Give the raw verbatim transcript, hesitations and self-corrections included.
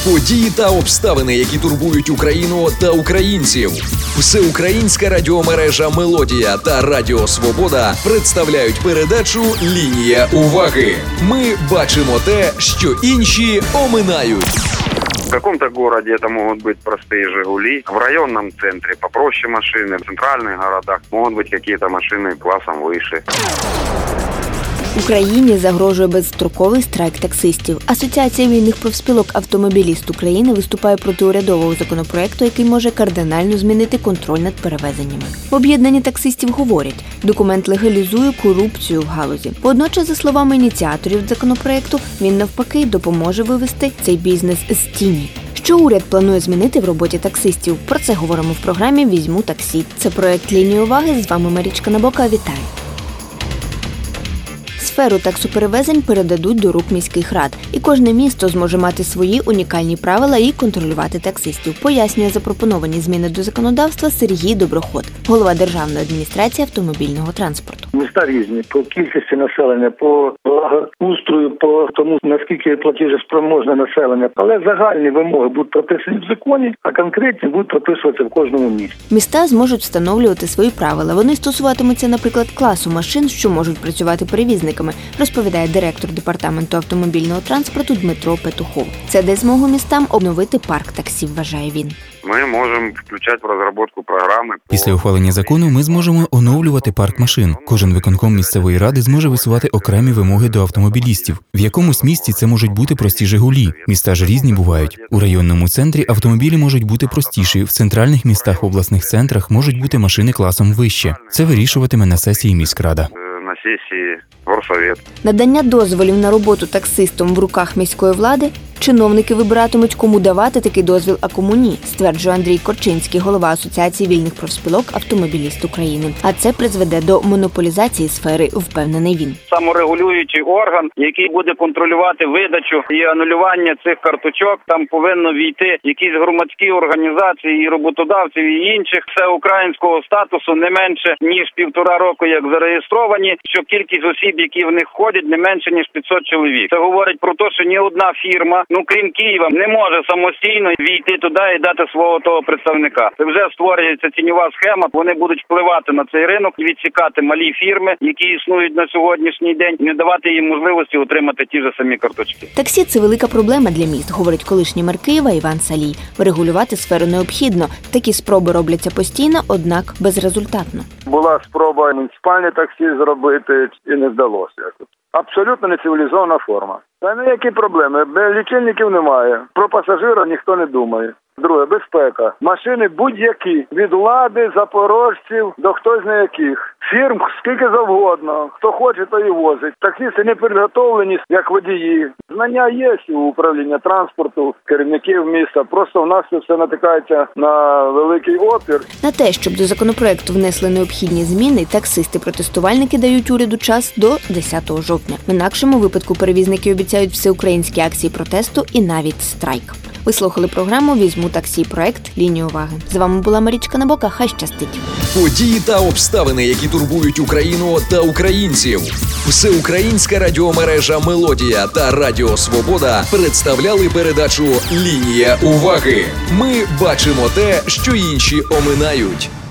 Події та обставини, які турбують Україну та українців. Всеукраїнська радіомережа «Мелодія» та Радіо Свобода представляють передачу «Лінія уваги». Ми бачимо те, що інші оминають. В каком-то городе это могут быть простые «Жигули», в районном центре попроще машины, в центральных городах могут быть какие-то машины классом выше. Україні загрожує безстроковий страйк таксистів. Асоціація вільних профспілок «Автомобіліст України» виступає проти урядового законопроекту, який може кардинально змінити контроль над перевезеннями. В об'єднанні таксистів говорять, документ легалізує корупцію в галузі. Водночас, за словами ініціаторів законопроекту, він навпаки допоможе вивести цей бізнес з тіні. Що уряд планує змінити в роботі таксистів? Про це говоримо в програмі «Візьму таксі». Це проект «Лінія уваги». З вами Марічка Набока. Вітаю! Сферу таксоперевезень передадуть до рук міських рад. І кожне місто зможе мати свої унікальні правила і контролювати таксистів, пояснює запропоновані зміни до законодавства Сергій Доброход, голова Державної адміністрації автомобільного транспорту. Міста різні по кількості населення, по благоустрою, по тому, наскільки платіжеспроможне населення. Але загальні вимоги будуть прописані в законі, а конкретні будуть прописуватися в кожному місті. Міста зможуть встановлювати свої правила. Вони стосуватимуться, наприклад, класу машин, що можуть працювати перевізниками, розповідає директор департаменту автомобільного транспорту Дмитро Петухов. Це дасть змогу містам обновити парк таксі, вважає він. Ми можемо включати в розробку програми. Після ухвалення закону ми зможемо оновлювати парк машин. Кожен виконком місцевої ради зможе висувати окремі вимоги до автомобілістів. В якомусь місті це можуть бути прості «Жигулі». Міста ж різні бувають. У районному центрі автомобілі можуть бути простіші, в центральних містах, обласних центрах можуть бути машини класом вище. Це вирішуватиме на сесії міськрада. На сесії горсовет. Надання дозволів на роботу таксистом в руках міської влади. Чиновники вибиратимуть, кому давати такий дозвіл, а кому ні, стверджує Андрій Корчинський, голова Асоціації вільних профспілок «Автомобіліст України». А це призведе до монополізації сфери, впевнений він. Саморегулюючий орган, який буде контролювати видачу і анулювання цих карточок, там повинно війти якісь громадські організації і роботодавців і інших всеукраїнського статусу не менше, ніж півтора року, як зареєстровані, що кількість осіб, які в них входять, не менше, ніж п'ятсот чоловік. Це говорить про те, що ні одна фірма, ну крім Києва, не може самостійно війти туди і дати свого того представника. Це вже створюється тіньова схема, вони будуть впливати на цей ринок, відсікати малі фірми, які існують на сьогоднішній день, і не давати їм можливості отримати ті ж самі карточки. Таксі – це велика проблема для міст, говорить колишній мер Києва Іван Салій. Врегулювати сферу необхідно. Такі спроби робляться постійно, однак безрезультатно. Була спроба муніципальне таксі зробити і не вдалося. Абсолютно нецивілізована форма. Та ніякі проблеми. Лічильників немає. Про пасажира ніхто не думає. Друге, безпека. Машини будь-які. Від влади, запорожців до хтось не яких. Фірм скільки завгодно. Хто хоче, то і возить. Таксисти не підготовлені, як водії. Знання є у управління транспорту, керівників міста. Просто в нас це все натикається на великий опір. На те, щоб до законопроекту внесли необхідні зміни, таксисти-протестувальники дають уряду час до десятого жовтня. В інакшому випадку перевізники обіцяють всеукраїнські акції протесту і навіть страйк. Ви слухали програму «Візьму таксі», проект «Лінія уваги». З вами була Марічка Набока. Хай щастить. Події та обставини, які турбують Україну та українців. Всеукраїнська радіомережа «Мелодія» та Радіо Свобода представляли передачу «Лінія уваги». Ми бачимо те, що інші оминають.